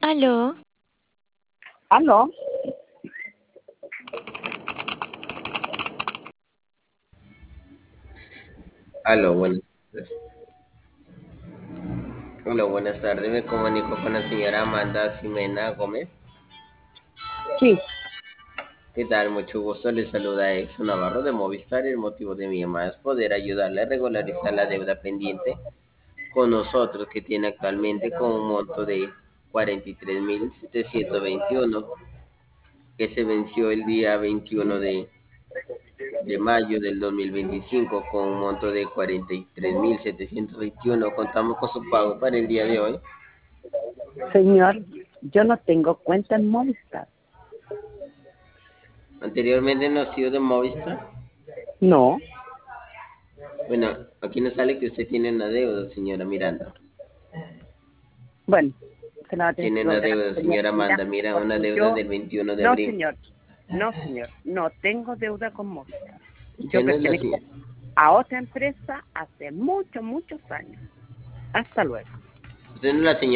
Aló, Aló, Aló, buenas tardes. Aló, buenas tardes. Me comunico con la señora Amanda Ximena Gómez. sí, ¿Qué tal? Mucho gusto. Le saluda Exo Navarro de Movistar. El motivo de mi llamada es poder ayudarle a regularizar la deuda pendiente con nosotros que tiene actualmente con un monto de 43.721 que se venció el día 21 de mayo del 2025 con un monto de 43.721. Contamos con su pago para el día de hoy. señor, yo no tengo cuenta en Movistar. Anteriormente no ha sido de Movistar. No, Bueno, aquí nos sale que usted tiene una deuda, señora Miranda. bueno, se la va a tener que Tiene una preguntar a deuda, la señora señora Amanda. Miranda, Mira, una porque deuda yo, del 21 de no, abril. señor, no, señor, no tengo deuda con Movistar. Yo Usted no es la pertenezco señora. a otra empresa hace muchos, muchos años. Hasta luego. Usted no es la señora.